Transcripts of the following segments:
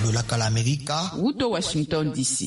le lac à l'América. Uto Washington DC.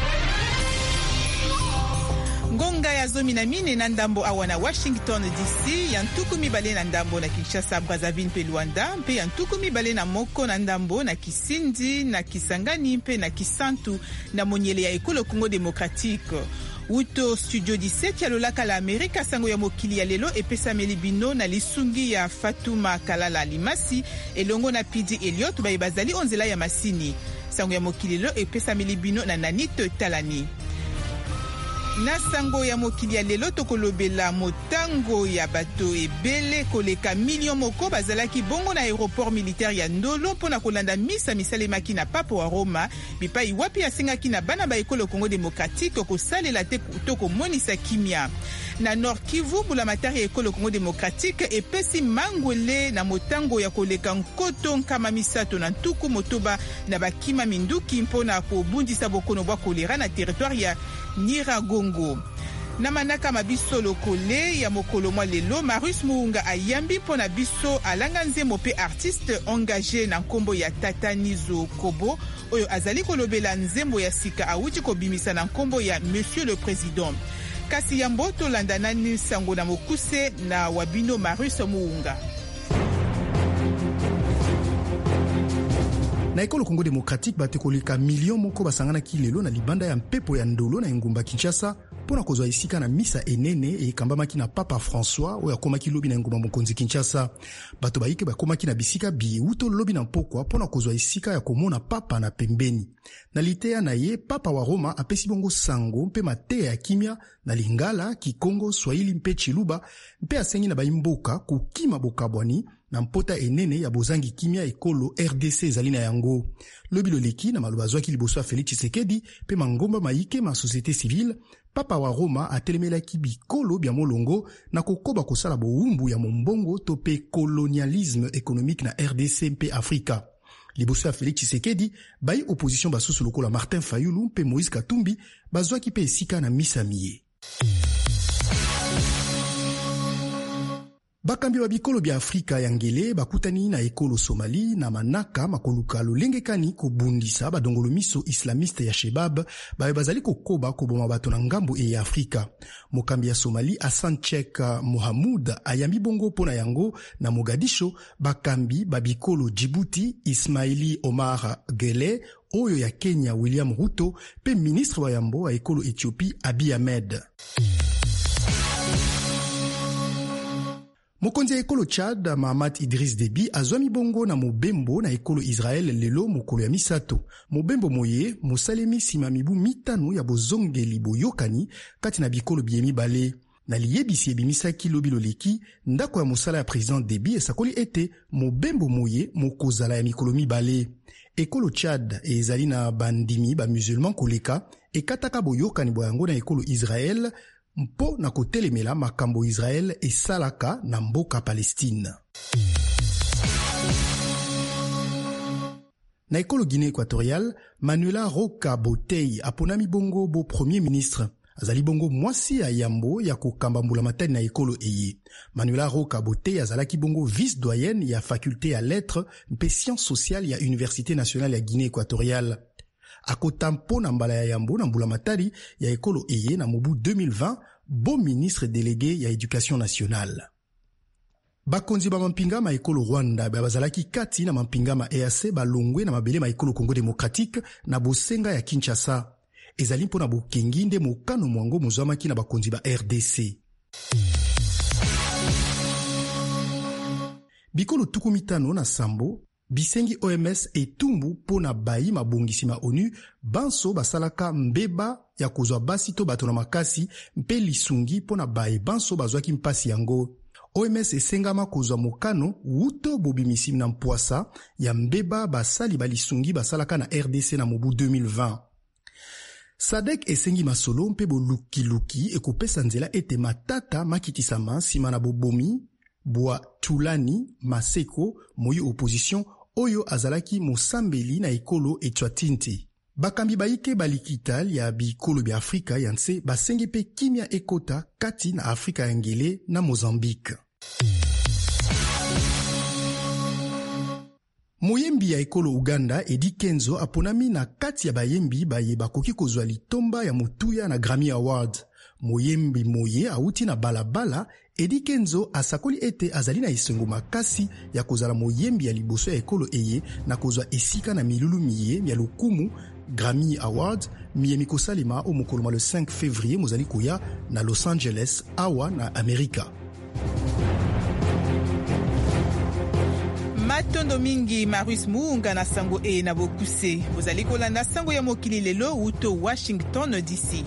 Ngonga ya zomi na mine na ndambo awa na Washington DC, ya ntuku mibale na ndambo na Kinshasa, Brazzaville mpe Luanda, mpe ya ntuku mibale na moko na ndambo na Kisindi, na Kisangani mpe na Kisantu na monyele ya ekolo Congo Démocratique. Uto studio 17 ya lolaka la Amerika, sango ya mokili ya lelo epesameli bino na lisungi ya Fatuma Kalala Limasi elongo na Pidi Elliot bazali onzela ya masini. Sango ya mokili lelo epesameli bino na Nanito Talani. Na sango ya mokili ya lelo tokolobela motango ya bato ebele koleka million moko bazalaki bongo na aéroport militaire ya Ndolo mpona kolanda misa misalemaki na Papa wa Roma, bipai wapi asengaki na bana ba ekolo Congo Démocratique kosalela te tokomonisa kimia. Na Nord Kivu, bulamatari ya ekolo Congo Démocratique epesi mangwele na motango ya koleka nkoto nkama misato na ntuku motoba na bakima minduki mpona kobundisa bokono bwa kolera na territoire ya Nyiragongo. Na manaka mabiso lokole ya mokolo mwa lelo, Marius Muunga ayambi mpona biso alanga nzembo pe artiste engagé na nkombo ya Tata Nizo Kobo oyo azali kolobela nzembo ya sika awuti kobimisa na nkombo ya Monsieur le Président. Kasi yambo tolanda nani sango na mokuse na wabino Marius Muunga. Na ekolo Congo Démocratique batekoleka million moko basangana kilelo na libanda ya mpepo ya Ndolo na engumba Kinshasa pona kozwa isika na misa enene ekambamaki na Papa François oyo akomaki lobi na engumba mokonzi Kinshasa. Bato baike bakomaki na bisika biuto lobi na mpokwa pona kozwa isika ya komona papa na pembeni. Na litea na ye, Papa wa Roma apesi bongo sango mpe mateya ya kimia na Lingala, Kikongo, Swahili mpe Chiluba mpe asengi na baimboka kukima bokabwani na mpota enene ya bozangi kimia ekolo RDC ezali na yango. Lobi loleki na maloba zwaki liboso ya Félix Tshisekedi pe mangomba maike ma société civile, Papa wa Roma atelemelaki bikolo bya molongo na kokoba kosala bowumbu ya mombongo to pe colonialisme économique na RDC mpe Afrika. Liboso ya Félix Tshisekedi, bai opposition basusu lokola Martin Fayulu mpe Moïse Katumbi bazwaki pe esika na misa miye. Bakambi wa bikolo bya Afrika ya ngele bakutani na ekolo Somali na manaka makoluka lolengekani kobundisa badongolo miso islamiste ya Shebab bazali kokoba koboma bato na ngambo ya Afrika. Mokambi ya Somali Hassan Sheikh Mohamud ayambi bongo pona yango na Mogadisho bakambi babikolo Djibouti Ismaili Omar Gele, oyo ya Kenya William Ruto pe ministre wa yambo wa ekolo Ethiopie Abiy Ahmed. Mokonzi ya ekolo Chad Mahamat Idriss Déby azwami bongo na mobembo na ekolo Israel lelo mokolo ya misato. Mobembo moye mosalemi sima mibu mitano ya bozongeli boyokani kati na bikolo biemi bale. Na liyebisi ebimisaki lobi loleki ndako ya mosala ya président Déby esakoli ete mobembo moye mokozala ya mikolo mibale. Ekolo Chad ezali na bandimi ba musulman koleka ekataka boyokani boyango na ekolo Israel mpo na kotelemela makambo Israel esalaka na mboka Palestine. Na ekolo Guinée équatoriale, Manuela Roca Botei aponami bongo bo premier ministre. Azali bongo mwasi ya yambo ya kokambambula matani na ekolo eye. Manuela Roca Botei azalaki bongo vice-doyenne ya faculté ya lettres mpe sciences sociales ya Université nationale ya Guinée équatoriale. Akotampo na mbala ya yambo na mbula matari ya ekolo eye na mobu 2020, bon ministre délégué ya éducation nationale. Bakonzi ba mampinga ma ekolo Rwanda bazalaki kati na mampinga ma EAC balongwe na mabele ma ekolo Congo Démocratique na bosenga ya Kinshasa. Ezali mpo na bokengi nde mokano mwango mozwamaki na bakonzi ba RDC. Bikolo tuku mitano na sambo bisengi OMS etumbu pona bayi mabongisi ma ONU banso basalaka mbeba ya kozwa basi to bato na makasi mpe lisungi pona bayi banso bazwaki mpasi yango. OMS esengama kozwa mokano wuto bobimisi na mpwasa ya mbeba basali balisungi basalaka na RDC na mobu 2020. Sadek esengi masolo mpe bolukiluki ekopesa nzela ete matata makitisama sima na bobomi Bwa Tulani Maseko moyi opposition oyo azalaki mosambeli na ekolo Etwatinti. Bakambi baike balikital ya bikolo bya Afrika yanse basengi pe kimia ekota kati na Afrika ya ngele na Mozambique. Moyembi ya ekolo Uganda Eddie Kenzo aponami na kati ya bayembi baye bakoki kozwa litomba ya mutuya na Grammy Award. Moyembi moye auti na balabala, Eddie Kenzo asakoli ete azali na esengo makasi ya kozala moyembi ya liboso ya ekolo eye na kozwa esika na milulu miye ya lokumu Grammy Award miye mikosalema o mokoloma le 5 février mozali koya na Los Angeles awa na Amerika. Matondo mingi Marius Muunga na sango e na bokuse. Bozali kolanda sango ya mokili lelo uto Washington DC.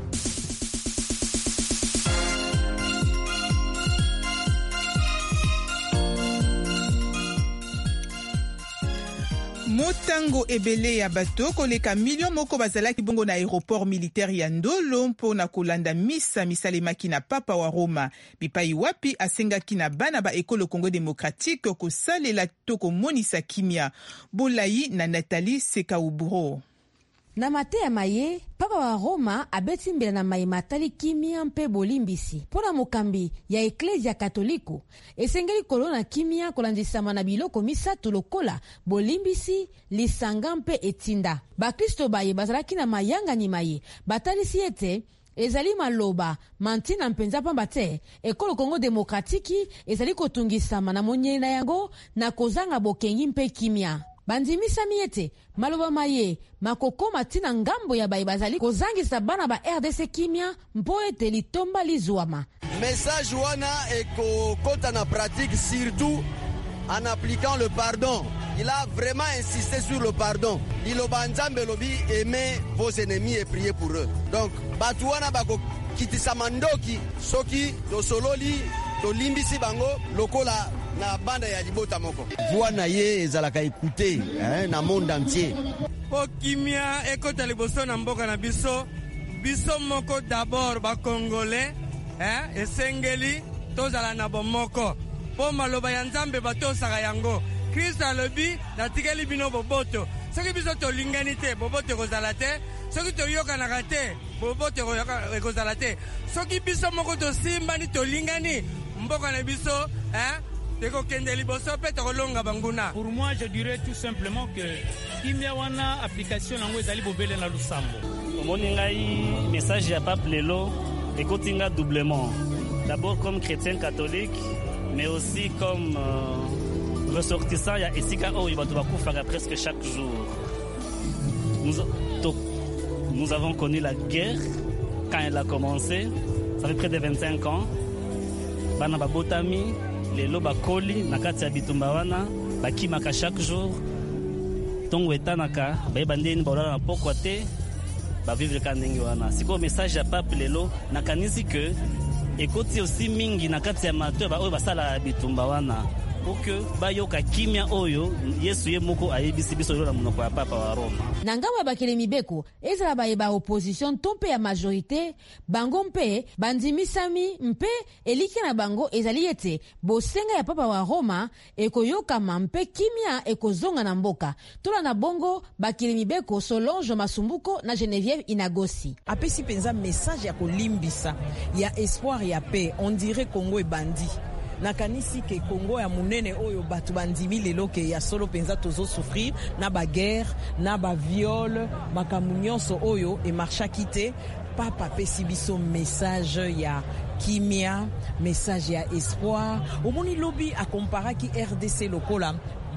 Motango ebele ya bato koleka million moko bazalaki bongo na aéroport militaire ya Ndolo mpona kolanda misa misalemaki na papa wa Roma. Bipai wapi asengaki na bana ba ekolo Congo démocratique kosalela to komonisa kimia. Bolai na Nathalie Sekauburo. Na mate ya maye, papa wa Roma abeti mbela na maye matali kimia mpe bolimbisi. Pona mokambi ya Eklezia Katoliko, esengeli kolona kimia kolandisama na biloko misato lokola bolimbisi, lisanga mpe etinda. Bakristo baye bazalaki na mayanga ni maye, batalisi ete ezali maloba mantina mpenza pamba te ekolo Congo démocratique ezali kotungisama na monyeli na yango na kozanga bokengi mpe kimia. Bandimisa miete maloba maye makoko matina ngambo ya baye bazali kozangisa bana ba RDC kimia mpo ete litomba lizuama. Message wana eko kota na pratique surtout en appliquant le pardon. Il a vraiment insisté sur le pardon. Liloba nzambe lobi aimer vos ennemis et prier pour eux. Donc batu wana bako kitisa mandoki soki to sololi to limbisi bango lokola na banda ya libota moko. Voix na ye ezalaka écouter na monde entier. Po kimia ekota liboso na mboka na biso. Biso moko d'abord ba congolais esengeli tozala na bomoko. Po maloba ya nzambe batosaka yango. Kristo alobi natikeli bino boboto. Soki biso tolingani te boboto kozala te. Soki toyokanaka te boboto kozala te. Soki biso moko tosimbani tolingani mboka na biso Pour moi, je dirais tout simplement que kimia wana application nango ezali bobele na lusambo. Omoningai message ya pape lelo ekotinga doublement. D'abord comme chrétien catholique, mais aussi comme ressortissant ya esika oyo bato bakufaka presque chaque jour. Nous avons connu la guerre quand elle a commencé, ça fait près de 25 ans. Bana babotami lelo bakoli na kati ya bitumba wana bakimaka chaque jour tongo etanaka bayeba ndeni baolala na pokwa te bavivre ka ndenge wana. Siko message ya pape lelo nakanisi ke ekoti aussi mingi na kati ya mato oyo basala bitumba wana pour que bayoka kimia oyo Yesu ye moko ayebisi biso lelo na monoko ya papa wa Roma. Na ngambo ya bakele mibeko ezala baye ba opposition tompe ya majorité bango mpe bandimisami mpe eliki na bango ezali ete bosenga ya papa wa Roma ekoyokama mpe kimia ekozonga na mboka. Tola na bongo bakele mibeko Solange Masumbuko na Geneviève Inagosi. Apesi penza message ya kolimbisa ya espoir ya paix. On dirait Congo ebandi. Nakanisi ke Congo ya munene oyo batu bandimi lelo ke ya solo penza tozo souffrir na ba guerre na ba viol makamunyonso oyo e marcha kite papa pesi biso message ya kimia, message ya espoir. Omoni lobi a comparaki RDC lokola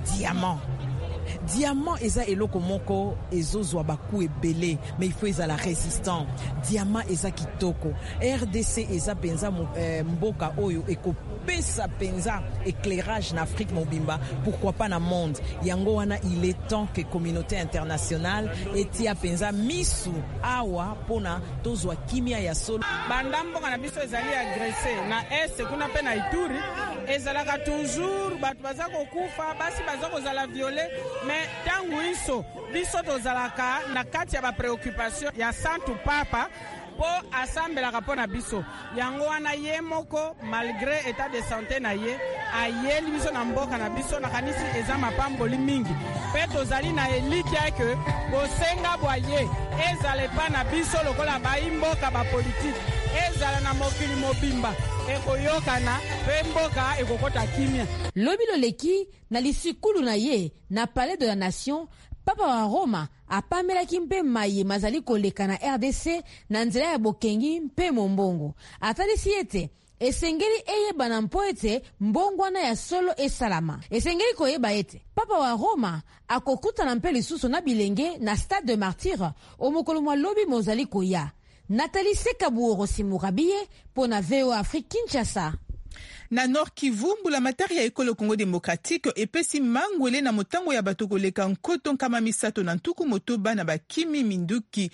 diamant eza eloko moko ezozwa baku ebele mais il faut ezala résistant. Diamant eza kitoko. RDC eza penza mboka oyo ekopesa penza éclairage na Afrique mobimba, pourquoi pas na monde. Yango wana il est temps que communauté internationale etia penza misu awa pona tozwa kimia ya solo. Bandamboka na biso ezali agressé na est kuna pe na Ituri ezalaka toujours batu bazako kufa basi bazako zala violer. Mais tangu iso biso tozalaka na kati ya ba préoccupation ya santu papa po asambelaka po na biso yango wana ye moko malgré état de santé na ye ayeli biso na mboka na biso na kanisi eza mapamboli mingi pe tozali na eliki ke bosenga boye ezale pa na biso lokola bayi mboka ba politique ezala na mokili mobimba ekoyokana mpe mboka ekokota kimia. Lobi loleki na lisikulu na ye na Palais de la Nation, Papa wa Roma apamelaki mpe maye mazali koleka na RDC na nzela ya bokengi mpe mombongo. Atalisi ete esengeli eyebana mpo ete mbongwana ya solo esalama. Esengeli koyeba ete Papa wa Roma akokutana mpe lisusu na bilenge na Stade de Martyr omokolo mwa lobi mozali koya. Nathalie Sekabuoro Simurabie pona VOA Afrique Kinshasa. Na Nord Kivu, mbulamatari ya ekolo Congo Démocratique epesi mangwele na motango ya bato koleka nkoto nkama misato na ntuku motoba na bakimi minduki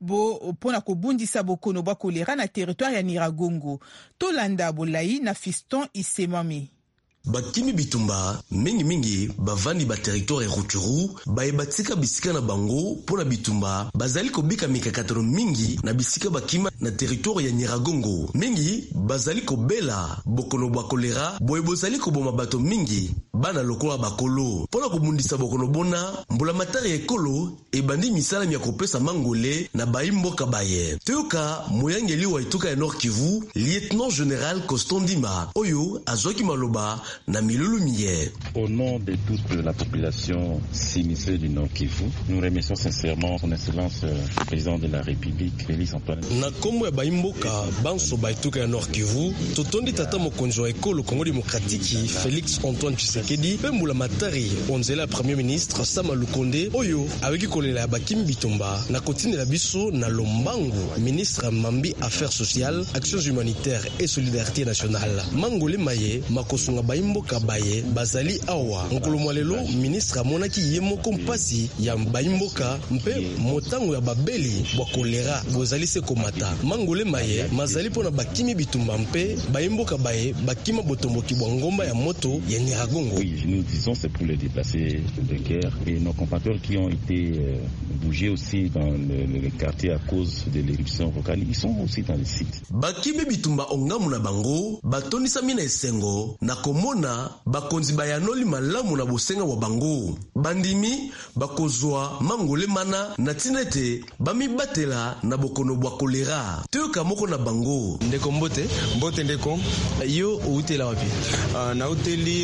bo pona kobundisa bokono bwa kolera na territoire ya Nyiragongo. Tolanda bolai na Fiston Isemami. Bakimi bitumba mingi bavandi ba territoire Rutshuru baebatika bisika na bango pona bitumba bazali kobika mikakatano mingi na bisika bakima na territoire ya Nyiragongo. Mingi bazali kobela bokono bwa kolera boye bozali koboma bato mingi bana lokola bakolo pona kobundisa bokono bona. Mbulamatari ekolo ebandi misala ya kopesa mangole na baimboka baye. Teuka moyangeli wa ituka ya Nord Kivu lieutenant général Kostondima oyo azoki maloba na Milulu Miye. Au nom de toute la population sinistre du Nord Kivu, nous remercions sincèrement son excellence le président de la République, Félix Antoine. Na kombo ya baimboka banso baituka ya Nord Kivu, totondi tata mokonzi wa ekolo Congo Démocratique Félix Antoine Tshisekedi pe mbulamatari onzela premier ministre Sama Lukonde oyo aweki kolela bakimi bitumba na kotine la biso na lombangu ministre Mambi Affaires sociales, actions humanitaires et solidarité nationale. Mangole maye makosunga baimboka baye bazali awa mokolo mwalelo ministre amonaki ye moko mpasi ya baimboka mpe motango ya babeli bwa kolera bozali se komata. Mangole maye mazali pona bakimi bitumba mpe baimboka baye bakima botomboki bwa ngomba ya moto ya Nyiragongo. Oui, nous disons c'est pour les déplacés de guerre et nos compatriotes qui ont été bougés aussi dans le quartier à cause de l'éruption volcanique, ils sont aussi dans le site. Bakimi bitumba ongamu na bango batonisa mina esengo na komona bakonzi bayanoli malamu na bosenga wa bango. Bandimi bakozwa mangole mana na tinete bamibatela na bokono bwa kolera. Teuka moko na bango. Ndeko mbote ndeko yo utela wapi? Na uteli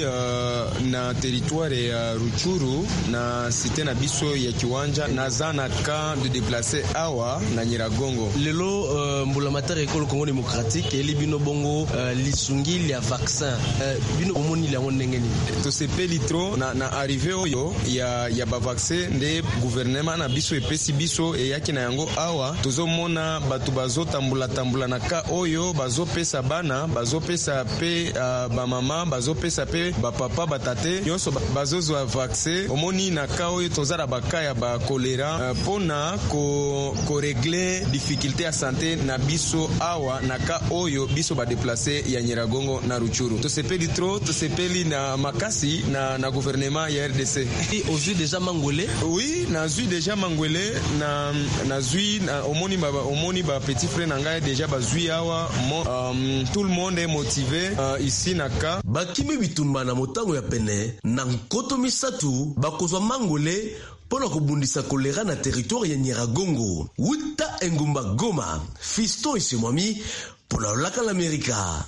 na territoire ya Rutshuru na site na biso ya kiwanja na zana camp de déplacer awa na Nyiragongo. Lelo mbulamatari ekolo Congo Démocratique eli bino bongo lisungili ya vaccin bino omoni la ngengeni to sepeli tro na arrivé oyo ya ba vaccin nde gouvernement na biso epesi biso e yaki na yango awa tozomona batu bazotambula na ka oyo bazopesa bana bazopesa pe ba mama bazopesa pe ba papa batate nyonso bazozwa vaccin. Omoni na ka oyo tozala bakaya ba kolera pona ko régler difficulté ya santé na biso awa na ka oyo biso ba déplacer ya Nyiragongo na Rutshuru. To sepeli tro to sepeli na makasi na gouvernement ya RDC. Et aujourd'hui déjà mangolé? Oui, na zui déjà mangolé na zui omoni ba petit frère nanga déjà bazui awa tout le monde est motivé ici na ka. Bakimi bitumba na motango ya pene na nkoto misatu bakozwa mangolé pona kobundisa kolera na territoire ya Nyiragongo. Wuta engumba Goma, Fiston Isemami pona laka l'Amerika.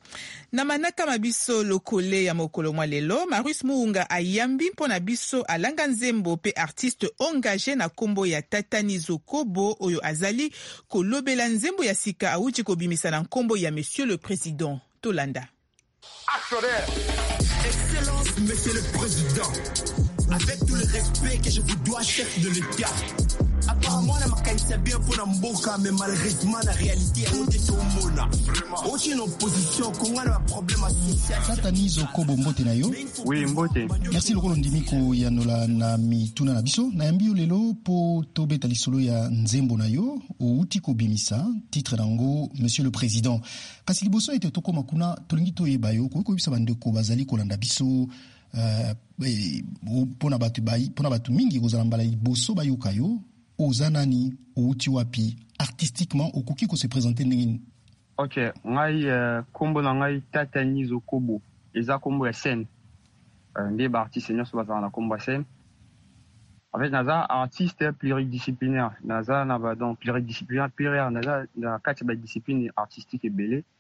Na manaka mabiso lokole ya mokolo mwalelo, Marius Muunga ayambi mpona biso alanga nzembo pe artiste engagé na kombo ya Tatani Zokobo oyo azali kolobela nzembo ya sika auti kobimisa na kombo ya Monsieur le Président. Tolanda. Actionnaire. Excellence, Monsieur le Président. Avec tout le respect que je vous dois, chef de l'État. Apparemment, la macaïsa bien pour la mboka, mais malheureusement, la réalité est mona. Aucune opposition, qu'on a un problème social. Tatani Zokobo mbote na yo? Oui, mbote. Merci lokolo ndimiko ya nola na mituna na biso. Na yambi lelo po tobeta lisolo ya nzembo na yo, outi ko bimisa, titre nango, Monsieur le Président. Kasi liboso ete toko makuna, tolingi toyeba yo, ko bisa bandeko bazali kolanda biso, pona batu mingi kozala mbala liboso bayoka yo, ozanani outi wapi artistiquement okoki ko se présenter ndenge. OK, ngai kombo na ngai Tatani Zokobo eza kombo ya scène. Nde ba artiste nyonso bazala na kombo ya scène. En fait naza artiste pluridisciplinaire, naza na ba donc pluridisciplinaire naza na kati ba discipline artistique ebele.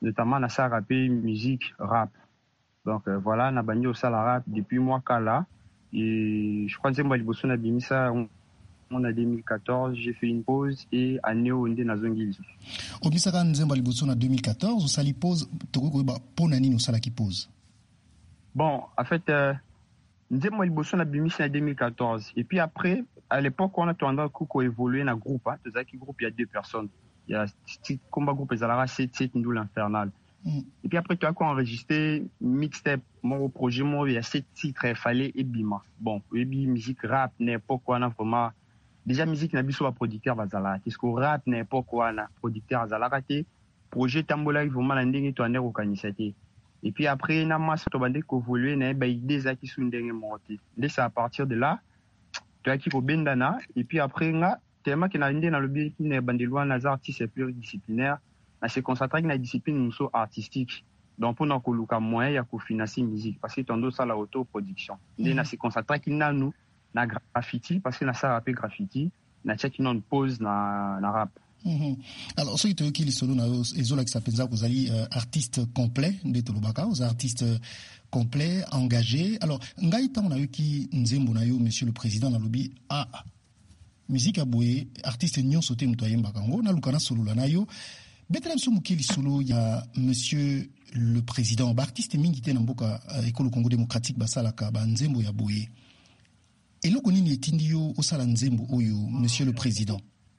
notamment na sa rapé musique rap. Donc voilà, na bandi au sala rap depuis moi kala et je crois que moi liboso na bimisa on a 2014, j'ai fait une pause et année où on est na zongili. Au bisaka nzemba liboso na 2014, sali pause toko ba pona nini sala ki pause. Bon, en fait nzemba liboso na bimisa na 2014 et puis après à l'époque on a tendance à évoluer dans groupe, hein, dans un groupe il y a 2 personnes. Il y a combat groupe Zalara 7 nous l'infernal. Et puis après tu as enregistré mixtape mon projet moi il y a 7 titres il fallait et bima. Bon, et bi musique rap n'importe quoi na vraiment déjà musique na biso ba producteur bazala. Qu'est-ce que rap n'importe quoi na producteur Zalara té projet tambola vraiment na ndenge to aner okanisate. Et puis après na masse to bande ko évoluer na ba idée za ki su ndenge monter. C'est à partir de là tu as qui ko bendana et puis après nga tellement que na ndé dans le bien qui ne bandelwa na artistes pluridisciplinaires na se concentrer na discipline muso artistique donc pour na ko luka moyen ya ko financer musique parce que tondo ça la autoproduction ndé na se concentrer ki na nous na graffiti parce que na ça rap graffiti na check non pause na rap. Alors ceux qui qui lisolo na ezola qui s'appelle kozali artiste complet de Tolobaka aux artistes complet engagé. Alors ngai tant na yo ki nzembo na yo monsieur le président na lobi musique aboye artiste nyonso te muto ayemba kango na lukana solo na yo betelem so mukeli solo ya monsieur le président ba artiste mingi te na mboka ekolo Congo démocratique basalaka ba nzembo ya boye eloko nini etindi yo osala nzembo oyo monsieur le président.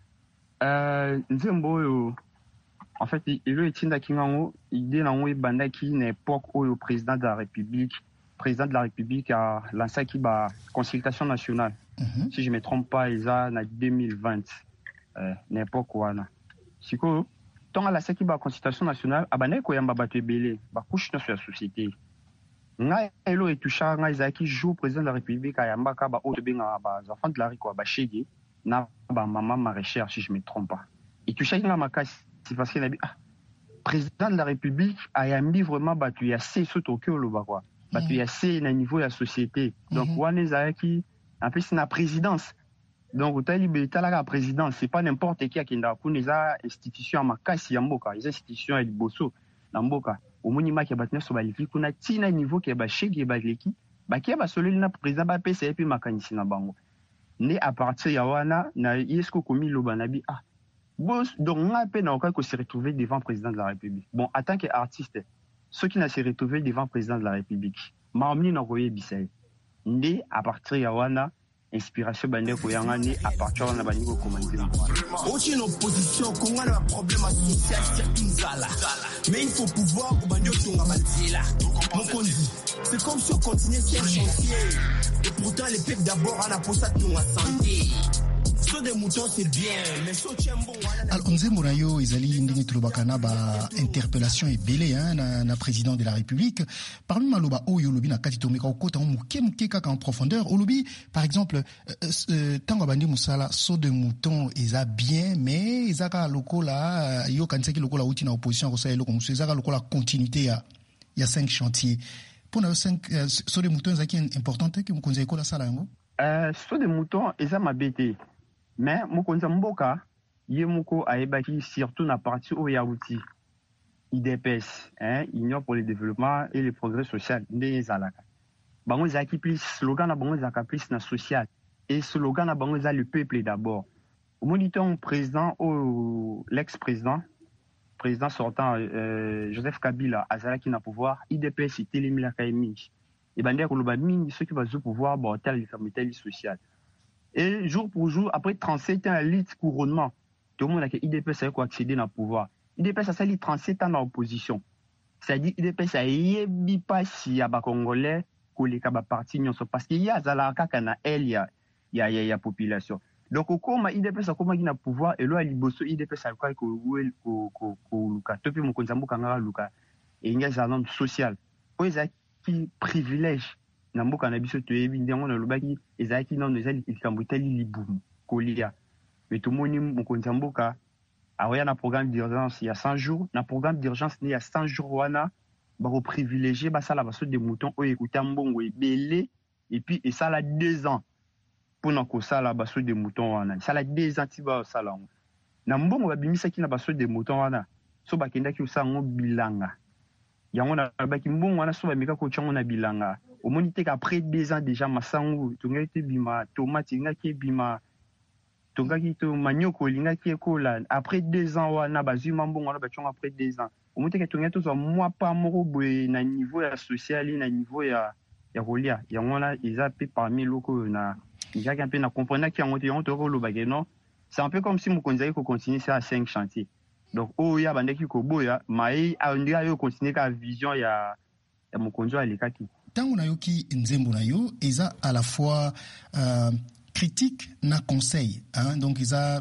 Nzembo oyo en fait elo etinda kingango idée nango ebanda ki na époque oyo président de la République a lancé ki ba consultation nationale. Si je me trompe pas eza na 2020 na époque wana siko tonga la seki ba consultation nationale abane ko yamba bato ebele ba couche na sur la société nga elo etusha nga izaki jour président de la République ayamba ka ba auto benga ba enfants de la rue ko ba shege na ba maman ma recherche si je me trompe pas etusha nga makasi c'est parce que na président de la République ayambi vraiment batu ya se soto ke lo ba quoi batu ya se na niveau ya société donc wana izaki en plus na présidence donc otali beta la présidence c'est pas n'importe qui akenda kuna za institution makasi ya mboka les institutions ya liboso na mboka omoni maki batna so baliki kuna tina niveau ke ba shege ba leki ba ke ba soleli na président ba pesa epi makanisi na bango ne à partir ya wana na yesko komi lobanabi boss donc nga pe na ko se retrouver devant président de la République bon en tant qu'artiste ceux qui n'a se retrouver devant président de la République mamni na koye bisay ndé à partir ya wana inspiration bande ko yangani à partir na bani ko commander aucune opposition konga na problème social surtout zala mais il faut pouvoir ko bande tonga bazila mon konzi c'est comme si on continuait sur un chantier et pourtant les peuples d'abord à la posa tonga santé so des moutons c'est bien mais so tiembo alors nzembo na yo izali ndingi tulobakana ba interpellation ebele na président de la République parmi maloba oyo lobi na kati tomeka okota muke kaka en profondeur olobi par exemple tango bandi musala so de mouton eza bien mais ezaka lokola yo kanseki lokola uti na opposition ko sa eloko musu ezaka lokola continuité ya 5 chantiers pour na 5 so de mouton ezaki importante que mukonza ekola sala yango so de mouton eza mabete mais mukonza mboka ye moko ayebaki surtout na partie o ya outil IDPS Union pour le développement et le progrès social ndenge ezalaka bango ezalaki plus slogan na bango ezalaka plus na social et slogan na bango eza le peuple d'abord omoni ton président o l'ex-président président sortant Joseph Kabila azalaki na pouvoir IDPS itelemilaka mingi ebandeki koloba mingi soki bazo pouvoir baotala likambo etali social et jour pour jour après 37 ans à lutte couronnement tout le monde a que IDPS a accéder au pouvoir. IDPS a sali 37 ans en opposition. C'est-à-dire IDPS a yebi pas si ya ba congolais koleka ba parti nyonso parce qu'il y a zalaka kana elle ya population. Donc comme IDPS a comment na pouvoir et lo aliboso IDPS a ko luka topi mokonza mboka ngala luka et nga za nom social. O eza ki privilège na mboka na biso to yebi ndengo na lobaki ezaki non ezali ikambutali libumu kolia. Mais tout le monde mokonza mboka aoya na programme d'urgence il y a 100 jours na programme d'urgence il y a 100 jours wana ba ko privilégier ba sala baso de mouton o écouter mbongo ebele et puis et ça la 2 ans pour na ko sala baso de mouton wana ça la 2 ans ti ba sala na mbongo ba bimisa ki na baso de mouton wana so bakendaki osango bilanga yango na baki mbongo wana so bameka kotyango na bilanga omoni te qu'après 2 ans déjà masango tongaki te bima tomate ngaki bima tongaki to manioko lingaki ekola après 2 ans wana bazwi mbongo wana batyongo après 2 ans omoni te que tongaki tozwa mwa pa moko boye na niveau ya social na niveau ya kolia yango wana eza pe parmi loko na njaki un peu na comprendre ki yango te yango to lo bageno c'est un peu comme si mokonzi ayiko continuer ça à 5 chantiers donc oya bandeki ko boya mai andira yo continuer ka vision ya mokonzi alekaki tango na yoki nzembo na yo eza à la fois critique na conseil hein donc isa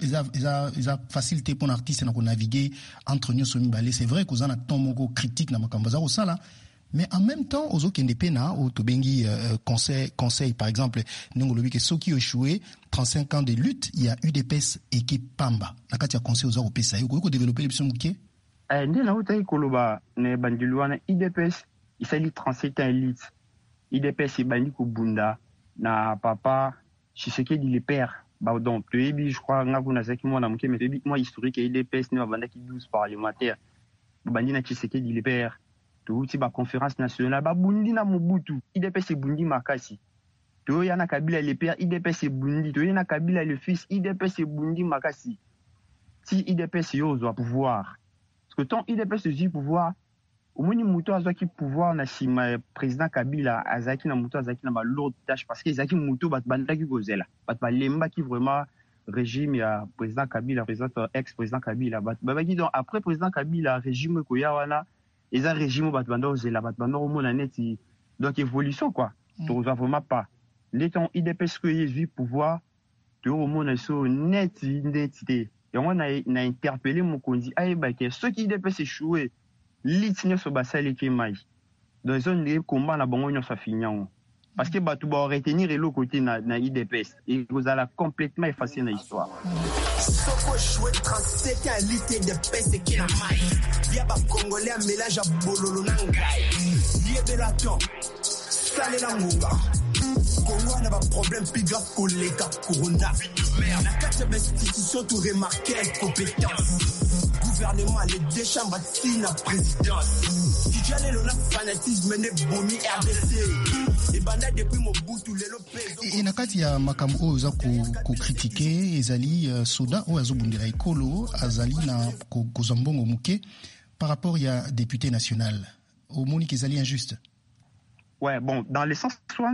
facilité pour l'artiste na ko naviguer entre nyoso mibale c'est vrai que na tomoko critique na makambo za ko sala mais en même temps aux autres indépendants au tobengi conseil par exemple ngolobi que ceux qui ont échoué 35 ans de lutte il y a UDPS équipe Pamba na kati ya conseil aux autres pesa ko développer les options muke ndena utai koloba ne bandiluana UDPS isali 37 ans lutte UDPS bandi ko bunda na papa Tshisekedi le père donc je crois ngakuna zaki mona muke mais moi historique UDPS ne banda ki 12 parlementaires bandi na Tshisekedi le père touti ba conférence nationale ba bundi na Mobutu IDPS bundi makasi to yana Kabila le père IDPS bundi to yana Kabila le fils IDPS bundi makasi si IDPS yo zo pouvoir parce que tant IDPS zo pouvoir au moni muto azaki pouvoir na sima président Kabila azaki na muto azaki na ba lourde tâche parce que azaki muto bat bandaki kozela bat ba lemba ki vraiment régime ya président Kabila président ex-président Kabila bat babaki donc après président Kabila régime ko ya wana et un régime batbando zela batbando mona neti donc évolution quoi to vraiment pas l'étant IDPS que Jésus pouvoir to mona so neti identité et on a interpellé mokonzi ayeba ke ceux qui IDPS échoué litnya so basali ki mai dans zone de combat na bango nyosa finyan parce que batu ba retenir le côté na IDPS et vous allez complètement effacer na histoire Soko choué 37 à l'ité de peste qui na mai via ba congolais un mélange à bololo nangai lié de la temps salé la munga Congo n'a pas problème plus grave que les cas corona na quatre institutions tout remarquer compétence gouvernement les deux chambres de la présidence si j'allais le fanatisme ne bomi RDC et banda depuis Mobutu les lopez et na kati ya makambo oyo za ko critiquer ezali soda oyo azobundela ekolo azali na kozambongo muke par rapport ya député national au moni ezali injuste. Ouais, bon, dans le sens soit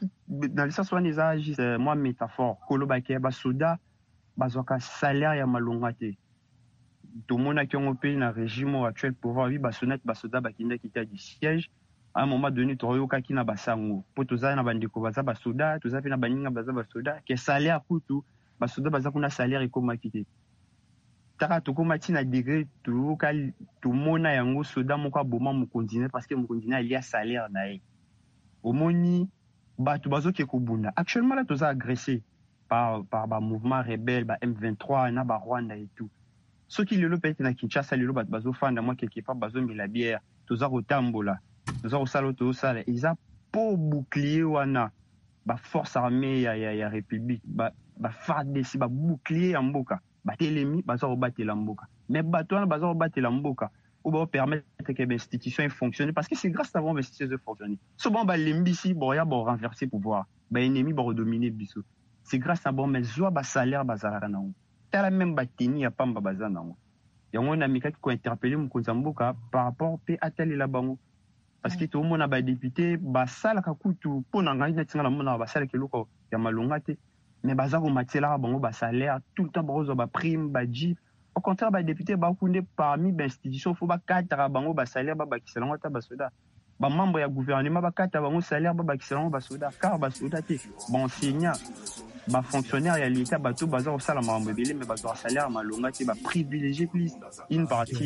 les âges, moi métaphore, kolobaki ba soda bazoka salaire ya malongate. Tout le monde qui ont payé dans le régime actuel pouvoir oui basonnette basoda bakinda kita du siège à un moment donné toyoka kina basango po toza na bandeko baza basoda toza pe na baninga baza basoda ke salaire kutu basoda baza kuna salaire ekoma kite. Taka tokoma tina degré toyoka tout mona yango soda moko boma mo continuer parce que mo continuer il y a salaire na ye. Omoni batu bazoke kubunda actuellement là toza agressé par mouvement rebelle ba M23 na ba Rwanda et tout ceux qui le pète na Kinshasa le bat bazo fanda moi quelque part bazo mi la bière toza rotambola toza osalo to sala ils a pour bouclier wana ba force armée ya république ba FARDC ba bouclier en mboka ba telemi bazo batela mboka mais bato wana bazo batela mboka ou va permettre que l'institution fonctionne parce que c'est grâce à vos institutions fonctionner. Souvent ba lembisi bon ya bon renverser pouvoir, ba ennemi bon dominer biso. C'est grâce à bon mais zo ba salaire bazala na ngo. Tala même ba teni ya pamba bazana ngo. Yango na mika ko interpeller mu konzamboka par rapport pe ateli la bango. Parce que tout le monde a ba député ba sala ka kutu pona ngai na tinga na mona ba sala ke loko ya malongate. Mais bazako matela bango ba salaire tout le temps bazo ba prime ba jeep. Au contraire, les députés parmi les institutions, il faut que les salaires soient les membres du gouvernement les salaires soient car les enseignants, les fonctionnaires et l'État ont un salaire privilégié plus une partie.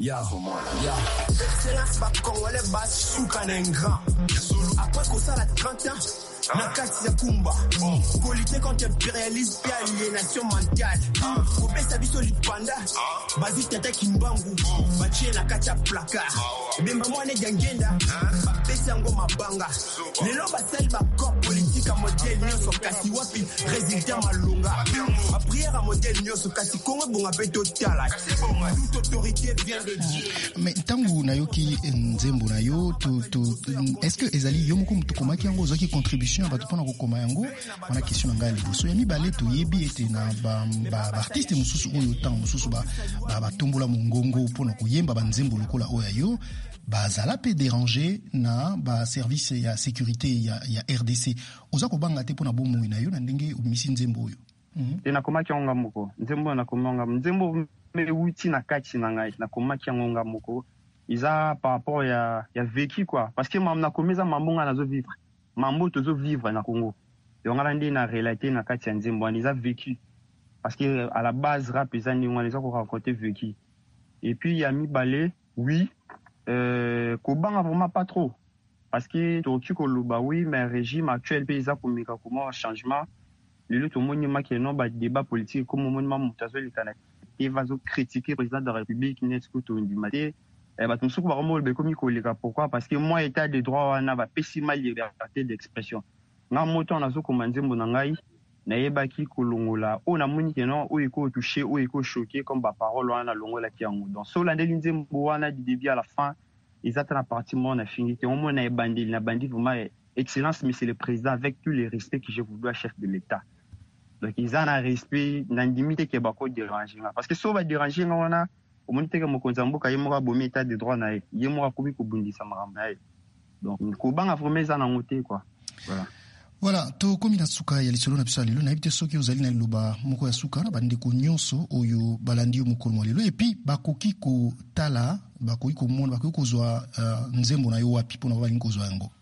Après qu'on s'arrête 30 ans, Nakati ya kumba Polité contre impérialisme et aliénation mentale Kopesa biso lipanda Bazi tete kimbangu Bachie nakati ya placard bemba mwana jangenda bapesa ngo mabanga lelo basali bakor politique a modèle nyonso kasi wapi résultat malunga ma prière a modèle nyonso kasi kongo bonga pe totala toute autorité vient de Dieu. Mais tangu nayoki nzembo nayo est-ce que ezali yo moko mutu komaki yango ozaki contribution ba tupona ko koma yango wana question ngali so ya mibale to yebi ete na ba artiste mususu oyo tango mususu ba tombola mongongo pona ko yemba ba nzembo lokola oyo bazala pe déranger na ba service ya sécurité ya RDC oza ko banga te pona bomo na yo na ndenge umisi nzembo oyo tena komaki yango moko nzembo na komanga nzembo me wuti na kati na ngai na komaki yango moko iza par rapport ya vécu quoi parce que mam na komeza mambonga nazo vivre mambo tozo vivre na Congo yongala ndi na relater na kati ya nzembo iza vécu parce que à la base rap ils ont les ko raconter vécu et puis ya mibale oui kobanga vraiment pas trop parce que tu koloba oui mais régime actuel paysa komika comment changement le tout monde maki non ba débat politique comme monde mutazo litana et va critiquer président de la République n'est-ce que tout du matin ba tumsuku ba komo be komi koleka pourquoi parce que moi état de droit wana ba pessima liberté d'expression nga moto na zo komanzembo na ngai na yebaki kolongola o na moni ke non o eko toucher o eko choquer comme ba parole wana longola ki yango donc so la ndelinzembo wana du début à la fin ils attendent la partie mon a fini te au moins na bandi vraiment excellence monsieur le président avec tous les respects que je vous dois chef de l'état donc ils ont un respect na limite ke ba ko déranger parce que so ba déranger ngona au moins teke mokonza mboka yemoka bomi état de droit na yemoka kubi ko bundisa makambo na donc ko banga vraiment za na ngote quoi voilà to komi na suka ya lisolo na biso lelo na ibite soki ozali na liloba moko ya suka na bande ko nyonso oyo balandi yo mokolo mo lelo et puis bakoki ko tala bakoki ko mona bakoki ko zwa nzembo na yo wapi pona ba linko zwa yango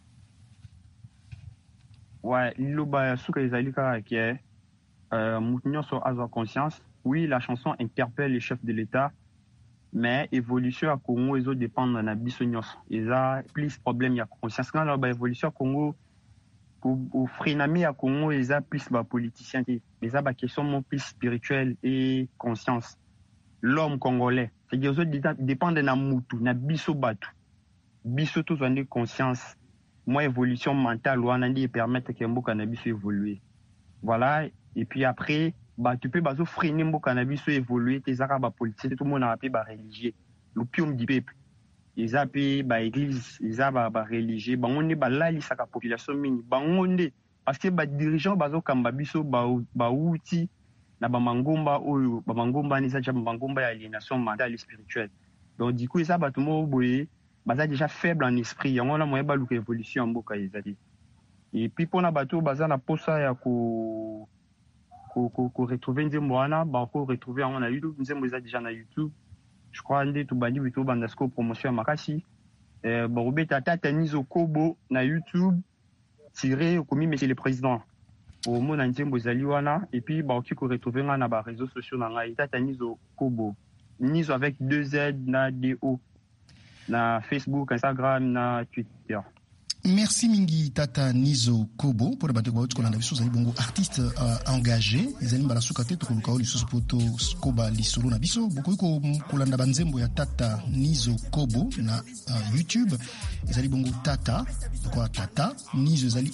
ouais liloba ya suka ezali ka ki nyonso azwa conscience oui la chanson interpelle les chefs de l'état mais évolution à Congo ils dépendent na biso nyonso eza plus problème ya conscience quand la évolution à Congo au frenami à Congo ils a plus ba politicien mais ça ba question plus spirituelle et conscience l'homme congolais c'est-à-dire ils dépendent na mutu na biso batu biso tous on conscience moi évolution mentale wana ndi permettre que mboka na biso évoluer voilà et puis après bah tu peux bazo freiner mboka na biso évoluer tes zaka ba politicien tout le monde a appelé ba religieux l'opium du peuple ils appellent ba église ils a ba religieux ba on ba lali saka population mini ba ngonde parce que ba dirigeant bazo kamba biso ba outi na ba mangomba oyo ba mangomba ni sa ba mangomba ya aliénation mentale et spirituelle donc du coup ça ba tout mo boye baza déjà faible en esprit yango na moyen ba luka évolution mboka ezali et puis pona bato baza na posa ya ko retrouver nzembo wana ba ko retrouver on a YouTube nzembo eza déjà na YouTube je crois ndi to bandi bito bandasko promotion makasi ba robeta tata nizo kobo na YouTube tiré komi monsieur le président au mona nzembo ezali wana et puis ba ko retrouver na ba réseaux sociaux na ngai tata nizo kobo nizo avec 2 Z na DO na Facebook Instagram na Twitter. Merci mingi tata Nizo Kobo pour battre kwa tuko na biso zali bongo artiste engagé ezali mbala suka te to ko lisusu poto koba lisolo na biso boko ko kulanda banzembo ya tata Nizo Kobo na YouTube ezali bongo tata kwa tata Nizo ezali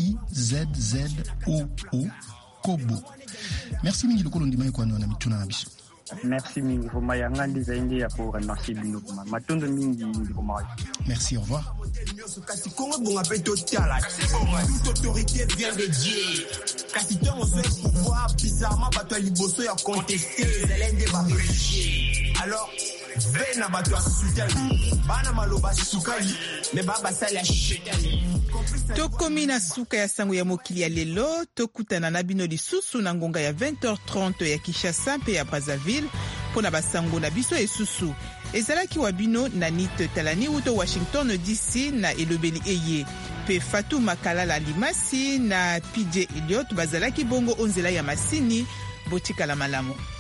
NIZZO Kobo. Merci mingi lokolo ndima kwa na mituna na biso. Merci mingi pour mayangandi zaindi ya pour remercier bino kuma matondo mingi ndikoma. Merci, au revoir. Kasi Congo bonga pe totala toute autorité vient de Dieu kasi tongo so pouvoir bizarrement bato liboso ya contester zelende ba réfugié alors vena bato asutali bana maloba sukali me baba sala shetani tokomi na suka ya sango ya mokili ya lelo tokutana na bino lisusu na ngonga ya 20h30 ya Kinshasa mpe ya Brazzaville pona basango na biso esusu ezalaki wa bino na Nite Talani uto Washington DC na elobeli eye pe Fatou Makalala Limasi na PJ Elliot bazalaki bongo onzela ya masini botika la malamu.